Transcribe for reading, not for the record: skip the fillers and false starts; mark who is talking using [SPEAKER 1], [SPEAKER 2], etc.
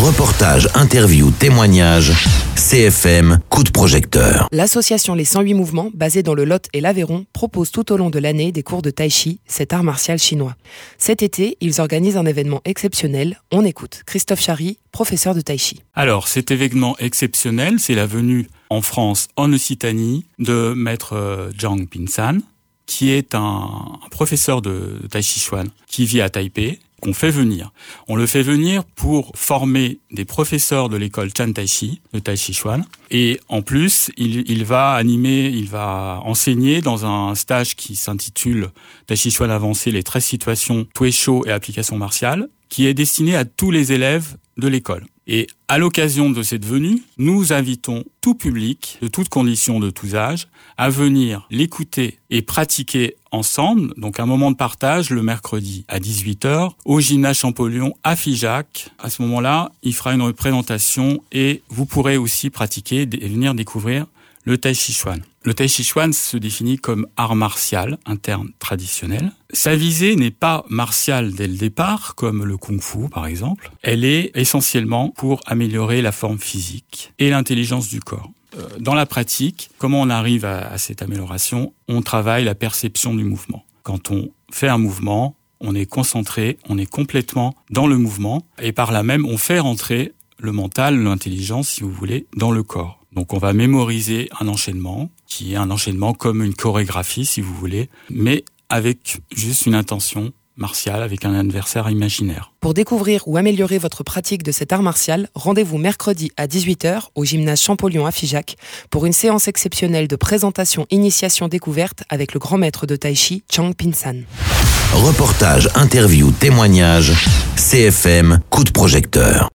[SPEAKER 1] Reportage, interview, témoignage, CFM, coup de projecteur.
[SPEAKER 2] L'association Les 108 Mouvements, basée dans le Lot et l'Aveyron, propose tout au long de l'année des cours de Tai Chi, cet art martial chinois. Cet été, ils organisent un événement exceptionnel. On écoute Christophe Chary, professeur de Tai Chi.
[SPEAKER 3] Alors, cet événement exceptionnel, c'est la venue en France, en Occitanie, de maître Zhang Pinsan, qui est un professeur de Tai Chi Chuan, qui vit à Taipei, qu'on fait venir. On le fait venir pour former des professeurs de l'école Chan Tai Chi, de Tai Chi Chuan. Et en plus, il va enseigner dans un stage qui s'intitule Tai Chi Chuan avancé, les 13 situations Tué Shou et applications martiales, qui est destiné à tous les élèves de l'école. Et à l'occasion de cette venue, nous invitons tout public, de toutes conditions, de tous âges, à venir l'écouter et pratiquer ensemble. Donc un moment de partage le mercredi à 18h au gymnase Champollion à Figeac. À ce moment-là, il fera une présentation et vous pourrez aussi pratiquer et venir découvrir le Tai Chi Chuan. Le Tai Chi Chuan se définit comme art martial, interne traditionnel. Sa visée n'est pas martiale dès le départ, comme le Kung Fu par exemple. Elle est essentiellement pour améliorer la forme physique et l'intelligence du corps. Dans la pratique, comment on arrive à cette amélioration ? On travaille la perception du mouvement. Quand on fait un mouvement, on est concentré, on est complètement dans le mouvement et par là même, on fait rentrer le mental, l'intelligence, si vous voulez, dans le corps. Donc on va mémoriser un enchaînement, qui est un enchaînement comme une chorégraphie, si vous voulez, mais avec juste une intention martiale, avec un adversaire imaginaire.
[SPEAKER 2] Pour découvrir ou améliorer votre pratique de cet art martial, rendez-vous mercredi à 18h au gymnase Champollion à Figeac pour une séance exceptionnelle de présentation initiation découverte avec le grand maître de Tai Chi, Zhang Pinsan.
[SPEAKER 1] Reportage, interview, témoignage, CFM, coup de projecteur.